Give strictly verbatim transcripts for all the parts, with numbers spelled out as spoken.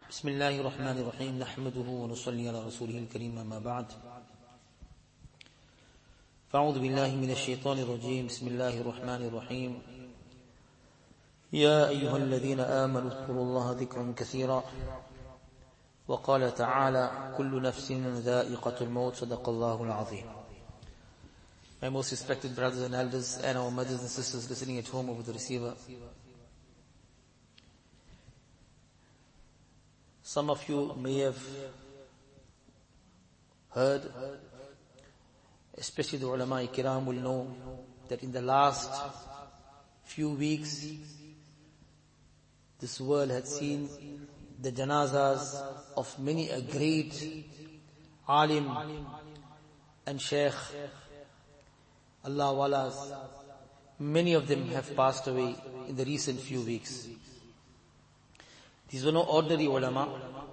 بسم الله الرحمن الرحيم نحمده ونصلي على رسوله الكريم أما بعد فأعوذ بالله من الشيطان الرجيم بسم الله الرحمن الرحيم يا أيها الذين آمنوا اذكروا الله ذكرا كثيرا وقال تعالى كل نفس ذائقة الموت صدق الله العظيم. My most respected brothers and elders and our mothers and sisters listening at home over the receiver, some of you may have heard, especially the ulama kiram will know, that in the last few weeks this world had seen the janazas of many a great alim and sheikh, Allah walas. Many of them have passed away in the recent few weeks. These were no ordinary ulama.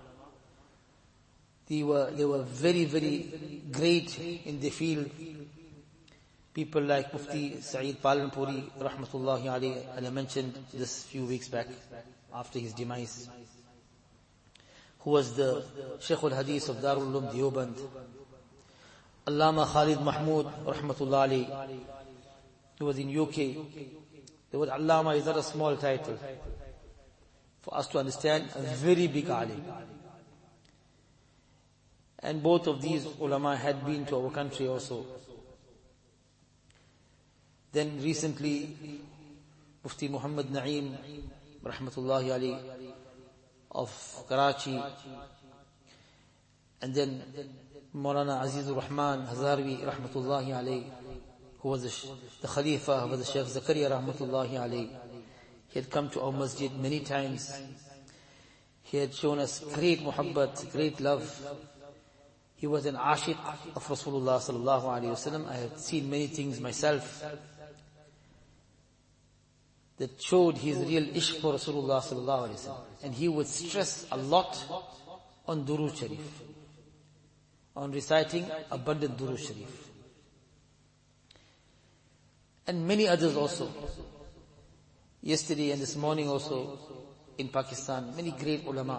They were, they were very, very great in their field. People like Mufti Saeed Palanpuri, rahmatullahi alayhi, and I mentioned this few weeks back after his demise, who was the Shaykh al-Hadith of Darul Uloom Deoband. Allama Khalid Mahmood, rahmatullahi alayhi, he was in U K. The word Allama is not a small title. For us to understand, a very big alim. And both of these ulama had been to our country also. Then recently, Mufti Muhammad Naeem, rahmatullahi alayhi, of Karachi, and then Maulana Azizur Rahman Hazarvi, rahmatullahi alayhi, who was the, the Khalifa of the Shaykh Zakaria, rahmatullahi alayhi. He had come to our masjid many times. He had shown us great muhabbat, great love. He was an ashiq of Rasulullah sallallahu alaihi wasallam. I had seen many things myself that showed his real ishq for Rasulullah sallallahu alaihi wasallam. And he would stress a lot on Durood Sharif, on reciting abundant Durood Sharif. And many others also. Yesterday and this morning also in Pakistan, many great ulama.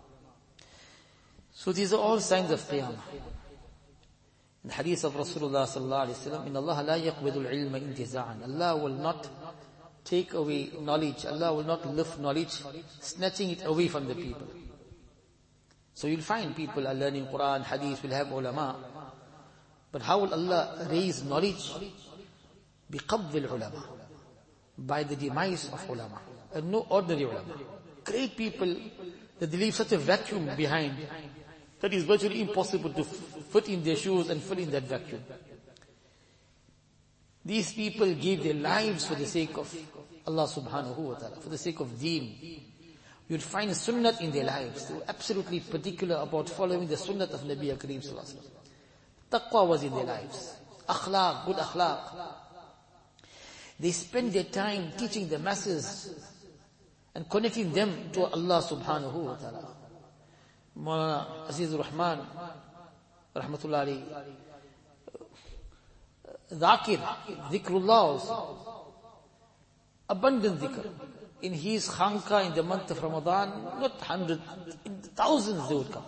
So these are all signs of qiyamah. In the hadith of Rasulullah sallallahu alaihi wasallam, "Inna Allah la yaqbidu al-ilma intiza'an." Allah will not take away knowledge. Allah will not lift knowledge, snatching it away from the people. So you'll find people are learning Quran, hadith, will have ulama. But how will Allah raise knowledge? بِقَبْضِ الْعُلَمَا, by the demise of ulama, and no ordinary ulama. Great people that they leave such a vacuum behind that is virtually impossible to fit in their shoes and fill in that vacuum. These people gave their lives for the sake of Allah subhanahu wa ta'ala, for the sake of deen. You'd find sunnat in their lives. They were absolutely particular about following the sunnat of Nabi Kareem sallallahu alaihi wasallam. Taqwa was in their lives. Akhlaq, good akhlaq. They spend their time teaching the masses and connecting them to Allah subhanahu wa ta'ala. Maulana Azizur Rahman, rahmatullahi alayhi, Dhakir, dhikrullah also. Abundant dhikr. In his khanqa in the month of Ramadan, not hundreds, in thousands they would come.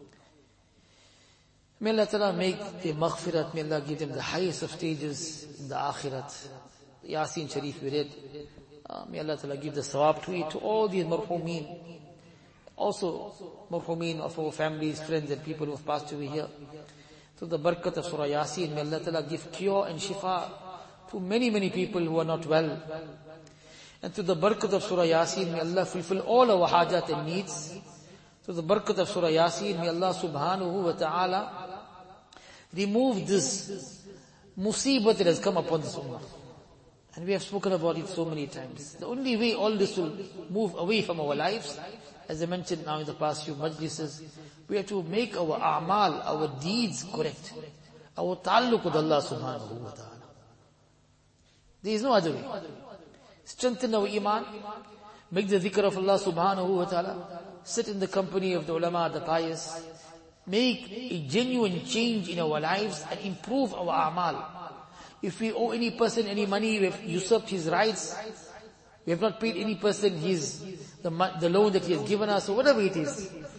May Allah ta'ala make their maghfirat, may Allah give them the highest of stages in the akhirat. Yasin Sharif we read. Uh, may Allah Ta'ala give the sawab to it, to all these marhumeen. Also, marhumeen of our families, friends and people who have passed away here. To the barakat of Surah Yasin, may Allah Ta'ala give cure and shifa to many, many people who are not well. And to the barakat of Surah Yasin, may Allah fulfill all our hajat and needs. To the barakat of Surah Yasin, may Allah Subhanahu wa Ta'ala remove this musibah that has come upon this ummah. And we have spoken about it so many times. The only way all this will move away from our lives, as I mentioned now in the past few majlises, we have to make our a'mal, our deeds correct. Our ta'alluq with Allah subhanahu wa ta'ala. There is no other way. Strengthen our iman, make the dhikr of Allah subhanahu wa ta'ala, sit in the company of the ulama, the pious, make a genuine change in our lives and improve our a'mal. If we owe any person any money, we have usurped his rights, we have not paid any person his, the, the loan that he has given us, or whatever it is,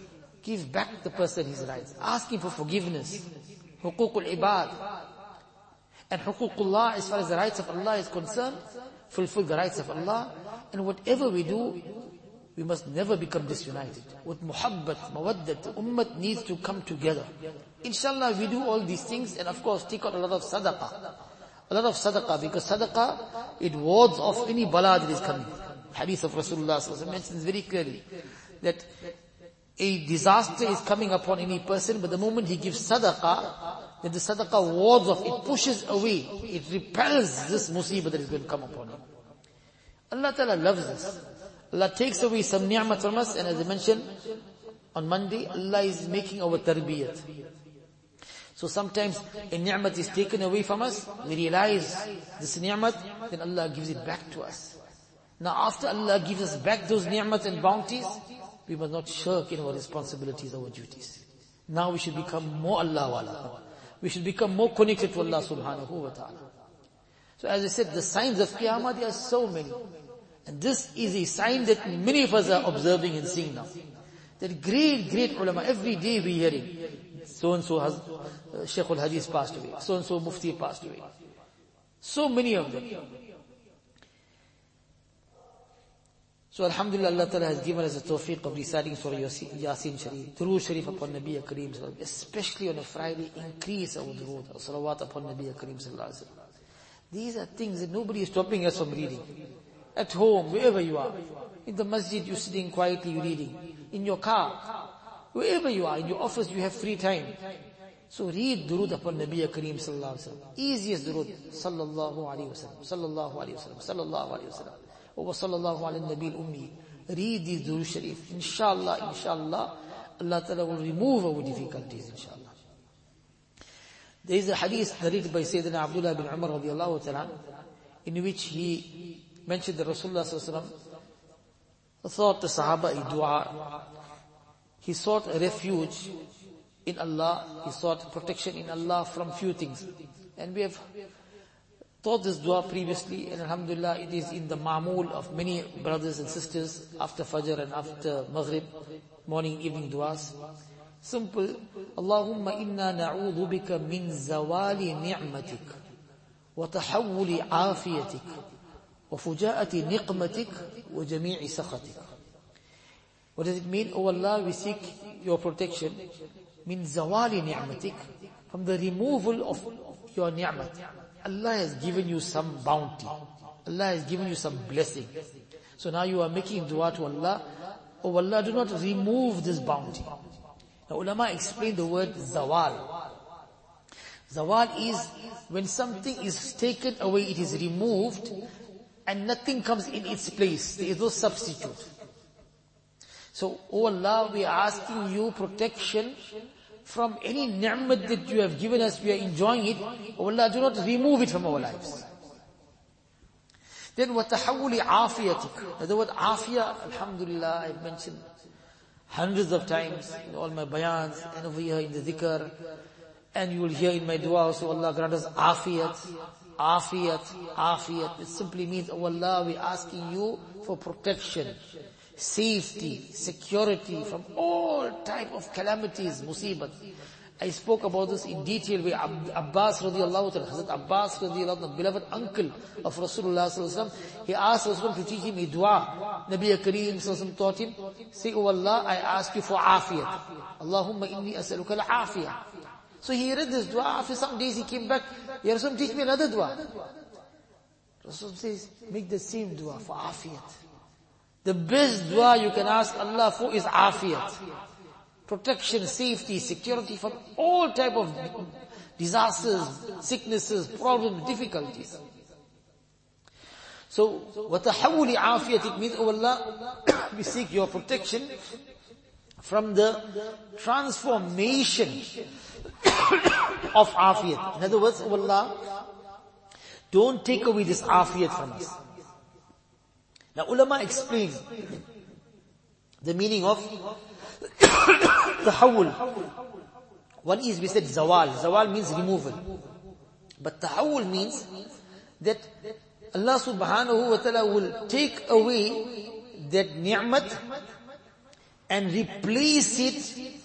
Give back the person his rights. Ask him for forgiveness. Huququl ibad. And huququllah, as far as the rights of Allah is concerned, fulfill the rights of Allah. And whatever we do, we must never become disunited. With muhabbat, mawaddat, the ummah needs to come together. Inshallah, we do all these things, and of course, take out a lot of sadaqah. A lot of sadaqah, because sadaqah, it wards off any bala that is coming. Hadith of Rasulullah sallallahu alaihi wasallam mentions very clearly that a disaster is coming upon any person, but the moment he gives sadaqah, then the sadaqah wards off, it pushes away, it repels this musibah that is going to come upon him. Allah Ta'ala loves us. Allah takes away some ni'mat from us, and as I mentioned on Monday, Allah is making our tarbiyat. So sometimes a ni'mat is taken away from us, we realize this ni'mat, then Allah gives it back to us. Now after Allah gives us back those ni'mat and bounties, we must not shirk in our responsibilities, our duties. Now we should become more Allah wala. We should become more connected to Allah subhanahu wa ta'ala. So as I said, the signs of Qiyamah, there are so many. And this is a sign that many of us are observing and seeing now. That great, great ulama, every day we hear it. So-and-so has, uh, Shaykh al-Hadith passed away. So-and-so Mufti passed away. So many of them. So Alhamdulillah, Allah Ta'ala has given us a tawfiq of reciting Surah Yasin Sharif, Durood Sharif upon Nabi Kareem, especially on a Friday, increase our durood, our salawat upon Nabi Kareem sallallahu alaihi wasallam. These are things that nobody is stopping us from reading. At home, wherever you are. In the masjid, you're sitting quietly, you're reading. In your car, wherever you are, in your office, you have free time. So read durood upon Nabi Kareem sallallahu alaihi wasallam. Easiest durood, sallallahu alaihi wasallam, sallallahu alaihi wasallam, sallallahu alaihi wasallam. Wa sallallahu ala nabi al-ummi. Read these durood sharif. Inshallah, inshallah, Allah Ta'ala will remove our difficulties, inshallah. There is a hadith narrated by Sayyidina Abdullah bin Umar radiallahu ta'ala, in which he mentioned that Rasulullah sallallahu alaihi wasallam thought the Sahaba a dua. He sought a refuge in Allah. He sought protection in Allah from few things. And we have taught this dua previously, and alhamdulillah, it is in the ma'mul of many brothers and sisters after Fajr and after Maghrib, morning, evening duas. Simple. Allahumma inna na'udhu bika min zawali ni'matik, wa tahawuli afiyatik, wa fujaati niqmatik, wa jami'i sakhatik. What does it mean? Oh Allah, we seek your protection min zawali ni'matik, from the removal of your ni'mat. Allah has given you some bounty. Allah has given you some blessing. So now you are making dua to Allah. Oh Allah, do not remove this bounty. Now ulama explain the word zawal. Zawal is when something is taken away, it is removed, and nothing comes in its place. There is no substitute. So, oh Allah, we are asking you protection from any ni'mat that you have given us, we are enjoying it. Oh Allah, do not remove it from our lives. Then, وَتَحَوُّلِ عَافِيَتِكَ. Now the word afiyah, alhamdulillah, I've mentioned hundreds of times in all my bayans, and over here in the dhikr, and you will hear in my dua also, Allah grant us afiyat, afiyat, afiyat. It simply means, oh Allah, we're asking you for protection, safety, security from all type of calamities, musibat. I spoke about this in detail with Abbas radiallahu ta'ala. Hazrat Abbas radiallahu ta'ala, beloved uncle of Rasulullah sallallahu alaihi wasallam. He asked Rasulullah to teach him a dua. Nabi Kareem sallallahu alaihi wasallam taught him, say, oh Allah, I ask you for afiyat. Allahumma inni as'aluka al-afiyah. So he read this dua. After some days he came back, Ya Rasul, teach me another dua. Rasul says, make the same dua for afiyat. The best dua you can ask Allah for is afiyat. Protection, safety, security from all type of disasters, sicknesses, problems, difficulties. So, وَتَحَوُّلِ عَافِيَتِكَ means, oh Allah, we seek your protection from the transformation of afiyat. In other words, oh Allah, don't take away this afiyat from us. Now ulama explain the meaning of tahawul. One is, we said zawal. Zawal means removal. But tahawul means that Allah subhanahu wa ta'ala will take away that ni'mat and replace it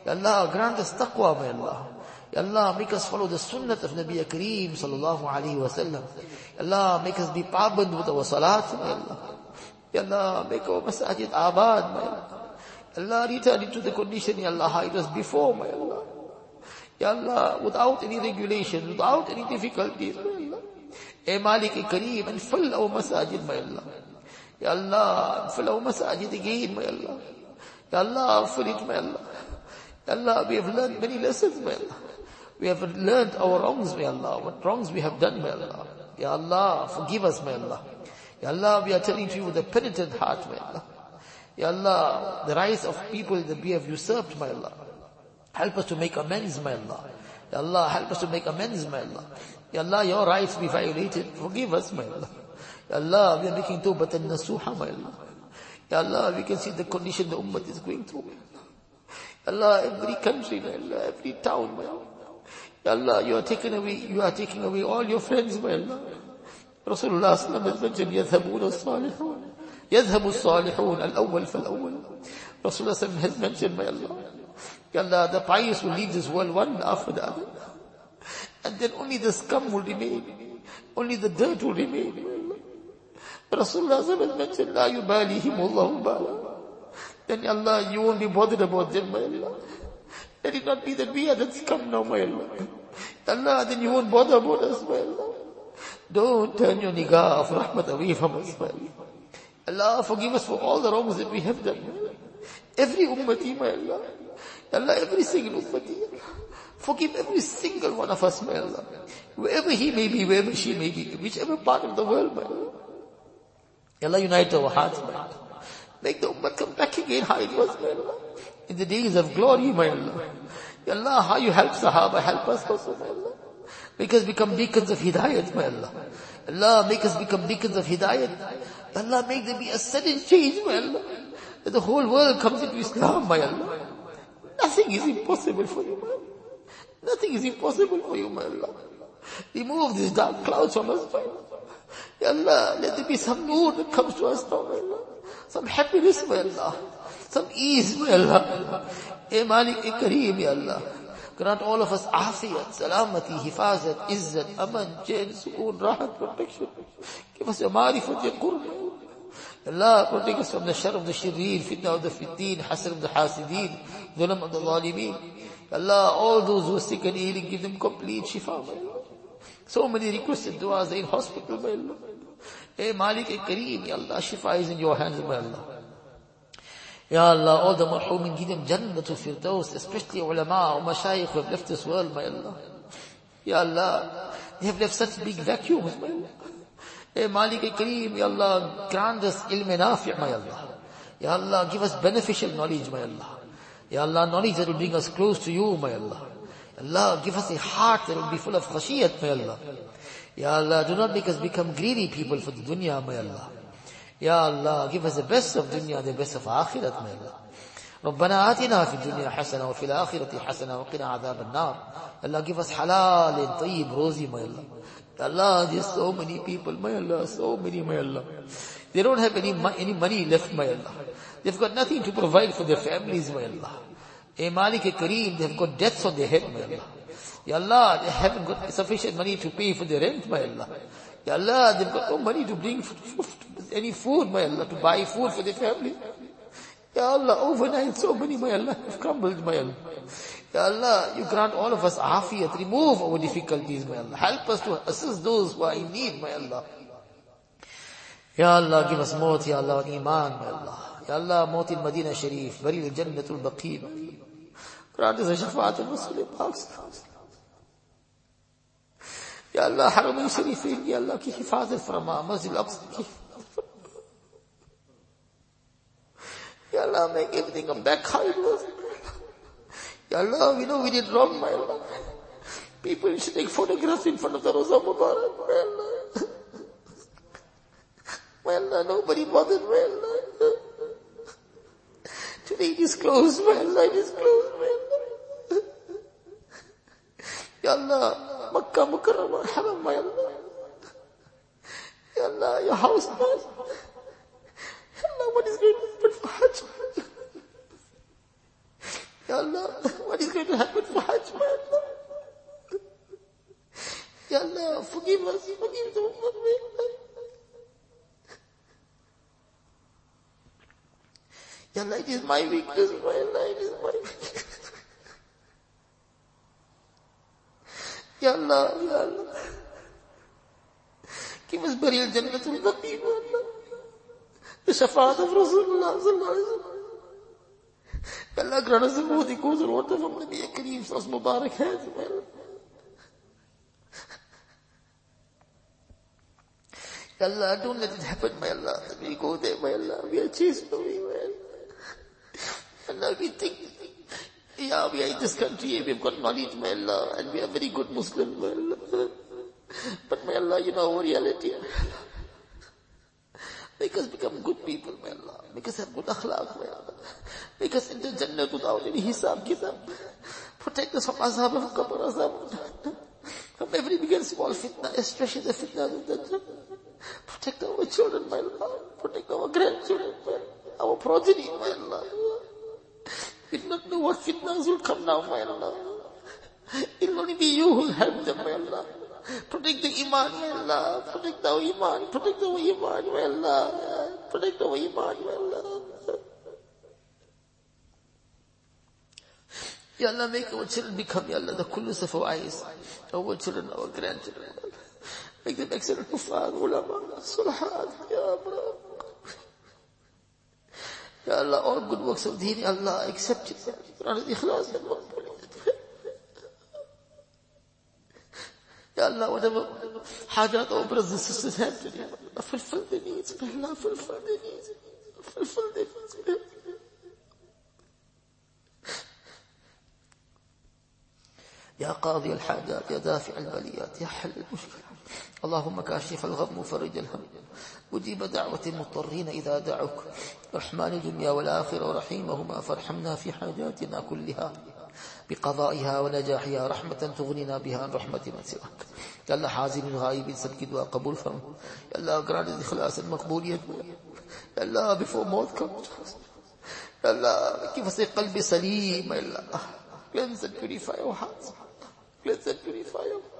Ya Allah, grant us taqwa, my Allah. Ya Allah, make us follow the sunnah of Nabi Kareem sallallahu alayhi wa sallam. Ya Allah, make us be paband with our salat, my Allah. Ya Allah, make our masajid abad, my Allah. Ya Allah, return it to the condition, Ya Allah, how it was before, my Allah. Ya Allah, without any regulation, without any difficulties, my Allah. E Malik Kareem, and fill our masajid, my Allah. Ya Allah, fill our masajid again, my Allah. Ya Allah, fill it, my Allah. Ya Allah, we have learned many lessons, my Allah. We have learned our wrongs, my Allah. What wrongs we have done, my Allah. Ya Allah, forgive us, my Allah. Ya Allah, we are turning to you with a penitent heart, my Allah. Ya Allah, the rights of people that we have usurped, my Allah. Help us to make amends, my Allah. Ya Allah, help us to make amends, my Allah. Ya Allah, your rights we violated. Forgive us, my Allah. Ya Allah, we are making tawbatan nasuha, my Allah. Ya Allah, we can see the condition the ummah is going through. Ya Allah, every country, my Allah, every town, my Allah. Ya Allah, you are taking away, you are taking away all your friends, my Allah. Rasulullah sallallahu alaihi wasallam has mentioned, يَذْهَبُونَ الصَّالِحُونَ يَذْهَبُ الصَّالِحُونَ الْأَوَّلْ فَالْأَوَّلْ. Rasulullah sallallahu has mentioned, my Allah. Ya Allah, the pious will leave this world one after the other. And then only the scum will remain. Only the dirt will remain, my Allah. Rasulullah sallallahu has mentioned, لَا يُبَالِهِمُ اللَّهُ بَالًا. Then Ya Allah, you won't be bothered about them, my Allah. Let it not be that we are that scum now, my Allah. Allah, then you won't bother about us, my Allah. Don't turn your nigah of rahmat away from us, my Allah. Allah, forgive us for all the wrongs that we have done, my Allah. Every ummati, my Allah. Allah, every single ummati. Forgive every single one of us, my Allah. Wherever he may be, wherever she may be, whichever part of the world, my Allah. Allah, unite our hearts, my Allah. Make the ummah come back again how it was, my Allah. In the days of glory, my Allah. Ya Allah, how you help Sahaba, help us also, my Allah. Make us become beacons of hidayat, my Allah. Allah, make us become beacons of hidayat. Allah, make there be a sudden change, my Allah. That the whole world comes into Islam, my Allah. Nothing is impossible for you, my Allah. Nothing is impossible for you, my Allah. Remove these dark clouds from us, my Allah. Ya Allah, let there be some noor that comes to us now, my Allah. Some happiness, my Allah. Some ease, my Allah. E Malik, E Kareem, Ya Allah. Grant all of us afiyat, salamati, hifazat, izzat, aman, chain, sukoon, rahat, protection. Give us your marifat, your qurb. Allah, protect us from the shar of the shireen, fitna of the fitteen, hasr of the hasideen, dhulam of the zalimeen. Allah, all those who are sick and ailing, give them complete shifa, my Allah. So many requested du'as in hospital, my Allah. E Malik, E Kareem, Ya Allah, shifa is in your hands, my Allah. Ya Allah, all the marhumin, give them Jannatul Firdaus, especially ulama or mashayikh who have left this world, my Allah. Ya Allah, they have left such big vacuums, my Allah. Hey Malik Kareem, Ya Allah, grant us ilm nafi', my Allah. Ya Allah, give us beneficial knowledge, my Allah. Ya Allah, knowledge that will bring us close to you, my Allah. Allah, give us a heart that will be full of khashiyat, my Allah. Ya Allah, do not make us become greedy people for the dunya, my Allah. Ya Allah, give us the best of dunya, the best of akhirat, my Allah. ربنا آتنا في الدنيا حسنة وفي الآخرة حسنة وقنا عذاب النار. Allah, give us halal and tayyib, rosy, my Allah. Allah, there's so many people, my Allah, so many, my Allah. They don't have any any money left, my Allah. They've got nothing to provide for their families, my Allah. Hey Malik Kareem, they've got debts on their head, my Allah. Ya Allah, they haven't got sufficient money to pay for their rent, my Allah. Ya Allah, they've got no money to bring food, any food, my Allah, to buy food for their family. Ya Allah, overnight so many, my Allah, have crumbled, my Allah. Ya Allah, you grant all of us afiyat, remove our difficulties, my Allah. Help us to assist those who are in need, my Allah. Ya Allah, give us maut, Ya Allah, iman, my Allah. Ya Allah, maut in Medina Sharif, burial in Jannatul Baqi, my Allah. Grant us a shafaat in Rasul Pak. Ya Allah, Haram Sharif, Ya Allah, ki hifazat farma, Masjid Al-Aqsa ki. Ya Allah, make everything come back how it was. Ya Allah, we know we did wrong, my Allah. People should take photographs in front of the Roza Mubarak, my Allah. My Allah, nobody bothered, my Allah. Today it is closed, my Allah, it is closed, my Allah. Ya Allah, Makkah Mukarramah, Haram, my Allah. Ya Allah, your house, my Allah. Ya Allah, what is going to happen for Hajj? Ya Allah, what is going to happen for Hajj, my Allah? Ya Allah, forgive us, forgive the Ummah, my Allah. Ya Allah, it is my weakness, my Allah, it is my weakness. Ya Allah, Ya Allah. Give us burial Jannatul Baqi, Ya Allah. The shafaat of Rasulullah sallallahu alayhi wa sallam. Ya Allah, grant us the worthy cause and water from Nabi Kareem sallallahu Mubarak hands, my Allah. Ya Allah, don't let it happen, my Allah. We go there, my Allah. We are chased away, my Allah. Allah, we think, yeah, we are in this country, we've got knowledge, my Allah, and we are very good Muslims, my Allah. But my Allah, you know our reality. Make us become good people, my Allah. Make us have good akhlaq, my Allah. Make us enter Jannah without any hisab, kitab. Protect us from azab of qabr, azab. From every big and small fitna, especially the fitna of the Jannah. Protect our children, my Allah. Protect our grandchildren, my Allah. Our progeny, my Allah. We do not know what fitnas will come now, my Allah. It will only be you who will help them, my Allah. Protect the iman, my Allah. Protect our iman. Protect our iman, my Allah. Protect our iman, my Allah. Ya Allah, make our children become, Ya Allah, the coolest of our eyes. Our children, our grandchildren. Make them excellent kuffar, ulama, sulhan, Ya Allah. Ya Allah, all good works of deen, Allah, accept it. Grant us ikhlas and maqbul. Ya Allah, whatever hajat our brothers and sisters have today, Allah, fulfill their needs. Allah, fulfill their needs. Fulfill their needs. يا قاضي الحاجات يا دافع البليات يا حل المشكلة اللهم كاشف الغم وفرج الهم وجيب دعوة المضطرين إذا دعوك رحمن الدنيا والآخرة ورحيمهما فارحمنا في حاجاتنا كلها بقضائها ونجاحها رحمة تغنينا بها عن رحمة من سواك يا الله حاضر الغائب سبك دعاء قبول فرم يا الله grant us إخلاص المقبولية يا الله before mouth comes يا الله give us a قلب سليم يا الله cleanse and purify our hearts cleanse and purify our hearts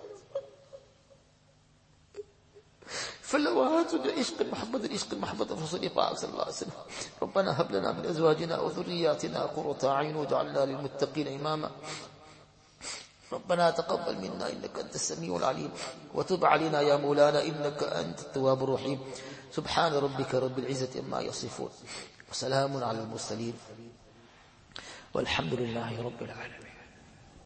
فاللوهات عشق محمد العشق محمد رسول الله صلى الله عليه وسلم ربنا هب لنا من أزواجنا وذرياتنا قرة أعين واجعلنا للمتقين إماما ربنا تقبل منا إنك أنت السميع العليم وتب علينا يا مولانا إنك أنت التواب الرحيم سبحان ربك رب العزة عما يصفون وسلام على المرسلين والحمد لله رب العالمين.